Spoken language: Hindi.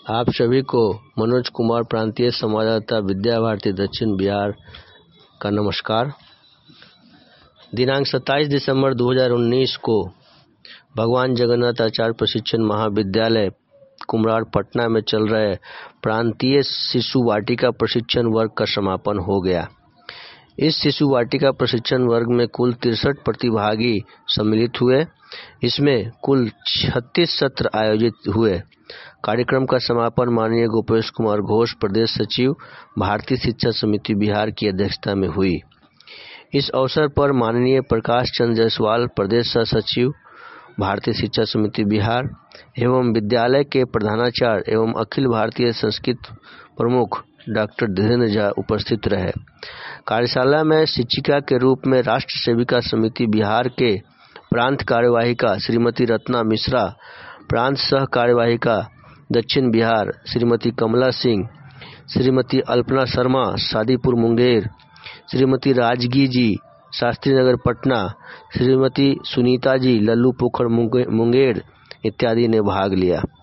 आप सभी को मनोज कुमार, प्रांतीय संवाददाता, विद्या भारती दक्षिण बिहार का नमस्कार। दिनांक 27 दिसंबर 2019 को भगवान जगन्नाथ आचार्य प्रशिक्षण महाविद्यालय कुम्हरार पटना में चल रहे प्रांतीय शिशु वाटिका प्रशिक्षण वर्ग का समापन हो गया। इस शिशु वाटिका प्रशिक्षण वर्ग में कुल 63 प्रतिभागी सम्मिलित हुए। इसमें कुल 36 सत्र आयोजित हुए। कार्यक्रम का समापन माननीय गोपेश कुमार घोष, प्रदेश सचिव, भारतीय शिक्षा समिति बिहार की अध्यक्षता में हुई। इस अवसर पर माननीय प्रकाश चंद्र जायसवाल, प्रदेश सह सचिव, भारतीय शिक्षा समिति बिहार एवं विद्यालय के प्रधानाचार्य एवं अखिल भारतीय संस्कृत प्रमुख डॉक्टर धीरेन्द्र झा उपस्थित रहे। कार्यशाला में शिक्षिका के रूप में राष्ट्र सेविका समिति बिहार के प्रांत कार्यवाहिका श्रीमती रत्ना मिश्रा, प्रांत सह कार्यवाहिका दक्षिण बिहार श्रीमती कमला सिंह, श्रीमती अल्पना शर्मा, शादीपुर मुंगेर, श्रीमती राजगी जी, शास्त्री नगर पटना, श्रीमती सुनीता जी, लल्लू पोखर मुंगेर इत्यादि ने भाग लिया।